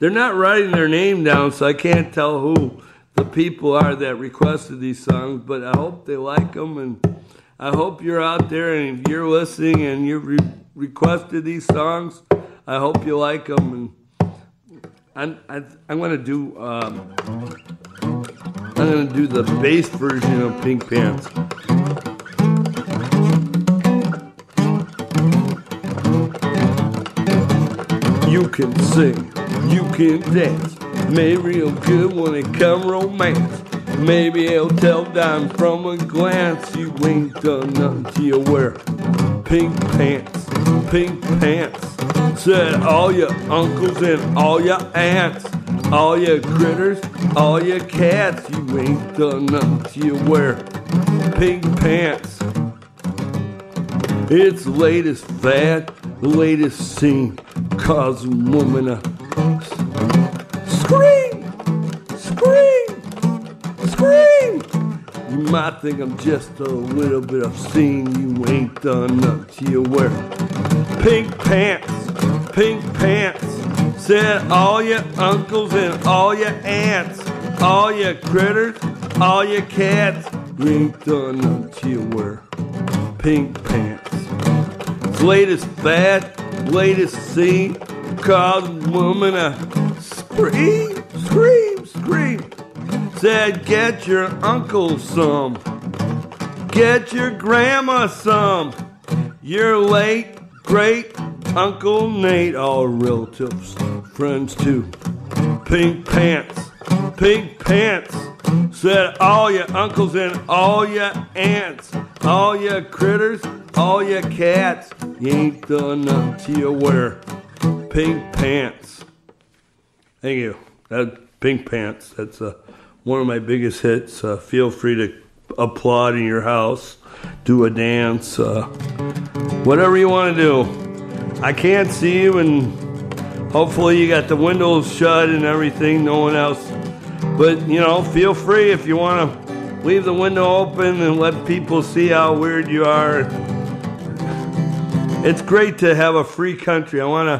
they're not writing their name down, so I can't tell who the people are that requested these songs, but I hope they like them, and I hope you're out there and if you're listening and you requested these songs, I hope you like them. And I'm gonna do the bass version of Pink Pants. You can sing, you can dance, maybe real good when it come romance. Maybe it'll tell down from a glance you ain't done nothing till you wear pink pants, pink pants. Said all your uncles and all your aunts, all your critters, all your cats, you ain't done nothing till you wear pink pants. It's the latest fad, the latest scene, causing women to scream, scream, scream. You might think I'm just a little bit obscene. You ain't done nothing till you wear pink pants, pink pants. Said all your uncles and all your aunts, all your critters, all your cats, you ain't done nothing till you wear pink pants. It's latest fad, latest scene, cause women to scream, scream, scream. Said get your uncle some, get your grandma some, your late great Uncle Nate, all relatives, friends too. Pink pants, pink pants. Said all your uncles and all your aunts, all your critters, all your cats, you ain't done nothing till you wear pink pants. Thank you. That Pink Pants, that's one of my biggest hits. Feel free to applaud in your house, do a dance, whatever you want to do. I can't see you, and hopefully you got the windows shut and everything, no one else. But, you know, feel free if you want to leave the window open and let people see how weird you are. It's great to have a free country. I want to